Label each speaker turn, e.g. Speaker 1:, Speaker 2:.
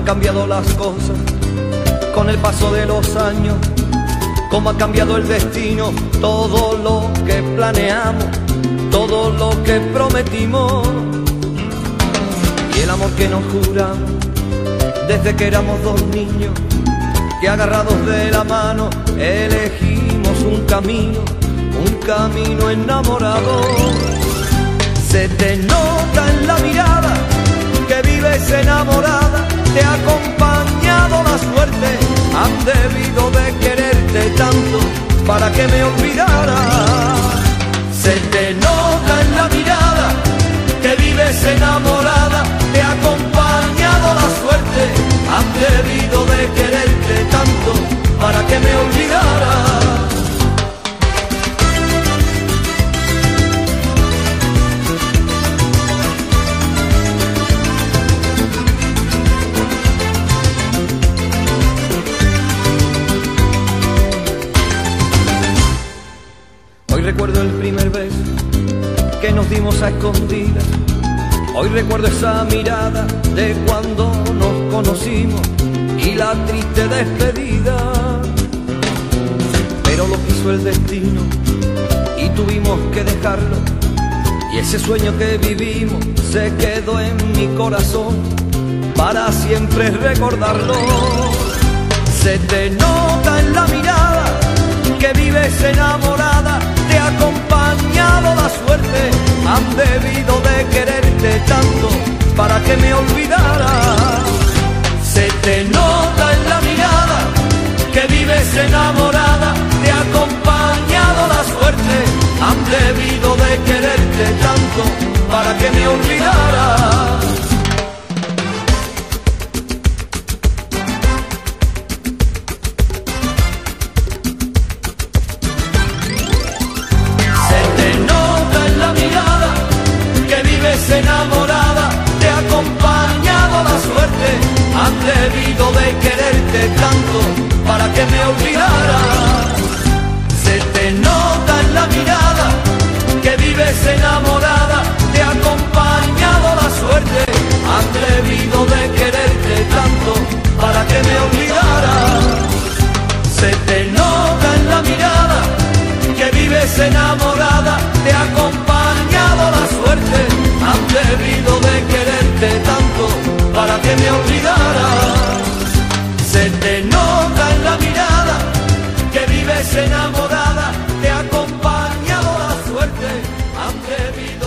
Speaker 1: cambiado las cosas con el paso de los años, cómo ha cambiado el destino, todo lo que planeamos, todo lo que prometimos, y el amor que nos juramos desde que éramos dos niños, que agarrados de la mano elegimos un camino enamorado. Se te nota en la mirada que vives enamorada, te ha acompañado la suerte, han debido de quererte tanto para que me olvidara. Se te nota en la mirada que vives enamorada, te ha acompañado la suerte, han debido de quererte tanto para que me olvidara. Hoy recuerdo el primer beso que nos dimos a escondidas. Hoy recuerdo esa mirada de cuando nos conocimos y la triste despedida. Pero lo quiso el destino y tuvimos que dejarlo, y ese sueño que vivimos se quedó en mi corazón para siempre recordarlo. Se te nota en la mirada que vives enamorada, te ha acompañado la suerte, han debido de quererte tanto para que me olvidara. Se te nota en la mirada que vives enamorada, te ha acompañado la suerte, han debido de quererte tanto para que me olvidara. Enamorada, te ha acompañado la suerte, han debido de quererte tanto para que me olvidara. Se te nota en la mirada que vives enamorada, te ha acompañado la suerte, han debido de quererte tanto para que me olvidara. Se te nota en la mirada que vives enamorada, te ha acompañado la suerte, han debido de quererte tanto para que me olvidara. Se te nota en la mirada que vives enamorada, te ha acompañado la suerte, han debido